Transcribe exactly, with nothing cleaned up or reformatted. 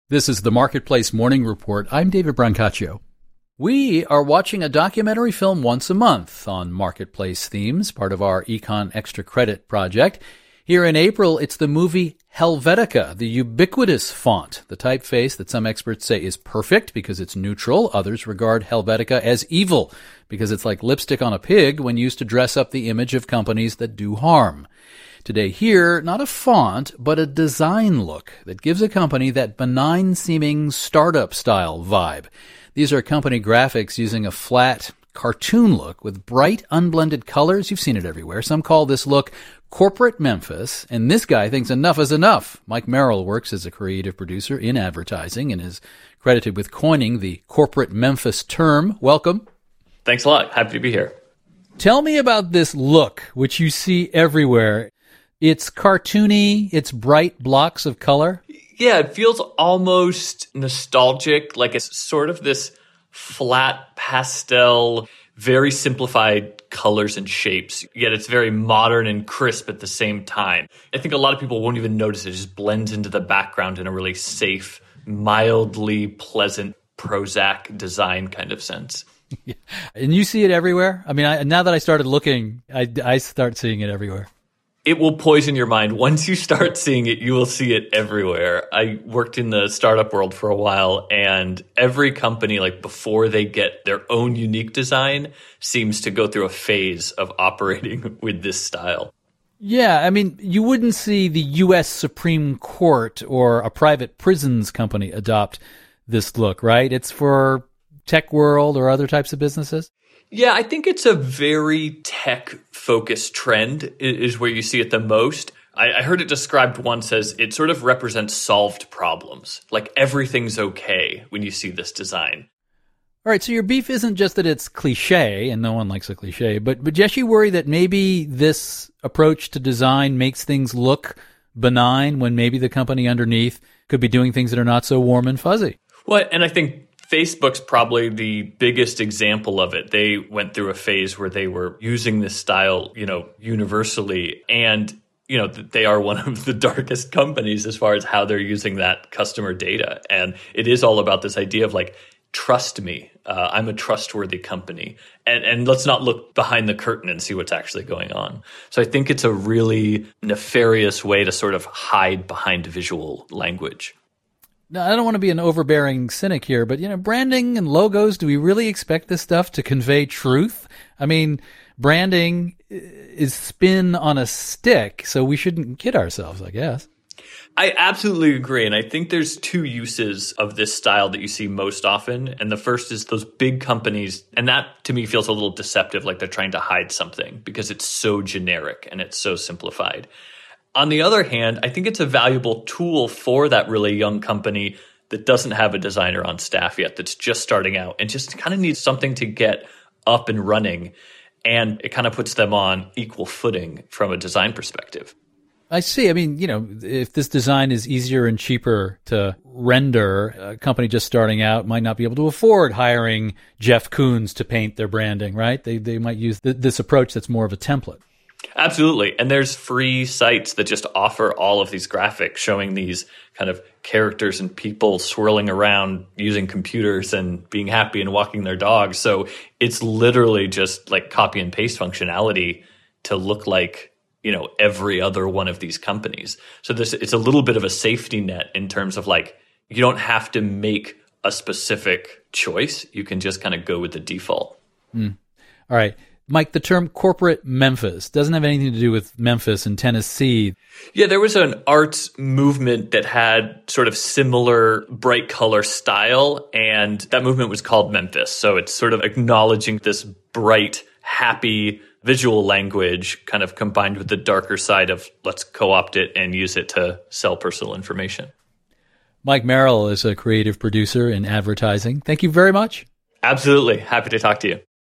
This is the Marketplace Morning Report. I'm David Brancaccio. We are watching a documentary film once a month on Marketplace themes, part of our Econ Extra Credit project. Here in April, it's the movie Helvetica, the ubiquitous font, the typeface that some experts say is perfect because it's neutral. Others regard Helvetica as evil because it's like lipstick on a pig when used to dress up the image of companies that do harm. Today here, not a font, but a design look that gives a company that benign-seeming startup-style vibe. These are company graphics using a flat cartoon look with bright, unblended colors. You've seen it everywhere. Some call this look Corporate Memphis, and this guy thinks enough is enough. Mike Merrill works as a creative producer in advertising and is credited with coining the Corporate Memphis term. Welcome. Thanks a lot. Happy to be here. Tell me about this look, which you see everywhere. It's cartoony, it's bright blocks of color. Yeah, it feels almost nostalgic, like it's sort of this flat pastel, very simplified colors and shapes, yet it's very modern and crisp at the same time. I think a lot of people won't even notice it. It just blends into the background in a really safe, mildly pleasant Prozac design kind of sense. Yeah. And you see it everywhere? I mean, I, now that I started looking, I, I start seeing it everywhere. It will poison your mind. Once you start seeing it, you will see it everywhere. I worked in the startup world for a while, and every company, like before they get their own unique design, seems to go through a phase of operating with this style. Yeah, I mean, you wouldn't see the U S Supreme Court or a private prisons company adopt this look, right? It's for tech world or other types of businesses? Yeah, I think it's a very tech-focused trend is where you see it the most. I, I heard it described once as it sort of represents solved problems. Like everything's okay when you see this design. All right, so your beef isn't just that it's cliche, and no one likes a cliche, but, but just you worry that maybe this approach to design makes things look benign when maybe the company underneath could be doing things that are not so warm and fuzzy. Well, and I think Facebook's probably the biggest example of it. They went through a phase where they were using this style, you know, universally. And, you know, they are one of the darkest companies as far as how they're using that customer data. And it is all about this idea of like, trust me, uh, I'm a trustworthy company. And, and let's not look behind the curtain and see what's actually going on. So I think it's a really nefarious way to sort of hide behind visual language. Now, I don't want to be an overbearing cynic here, but, you know, branding and logos, do we really expect this stuff to convey truth? I mean, branding is spin on a stick, so we shouldn't kid ourselves, I guess. I absolutely agree. And I think there's two uses of this style that you see most often. And the first is those big companies. And that to me feels a little deceptive, like they're trying to hide something because it's so generic and it's so simplified. On the other hand, I think it's a valuable tool for that really young company that doesn't have a designer on staff yet, that's just starting out and just kind of needs something to get up and running. And it kind of puts them on equal footing from a design perspective. I see. I mean, you know, if this design is easier and cheaper to render, a company just starting out might not be able to afford hiring Jeff Koons to paint their branding, right? They they might use th- this approach that's more of a template. Absolutely. And there's free sites that just offer all of these graphics showing these kind of characters and people swirling around using computers and being happy and walking their dogs. So it's literally just like copy and paste functionality to look like, you know, every other one of these companies. So this, it's a little bit of a safety net in terms of like, you don't have to make a specific choice. You can just kind of go with the default. Mm. All right. Mike, the term Corporate Memphis doesn't have anything to do with Memphis and Tennessee. Yeah, there was an arts movement that had sort of similar bright color style, and that movement was called Memphis. So it's sort of acknowledging this bright, happy visual language kind of combined with the darker side of let's co-opt it and use it to sell personal information. Mike Merrill is a creative producer in advertising. Thank you very much. Absolutely. Happy to talk to you.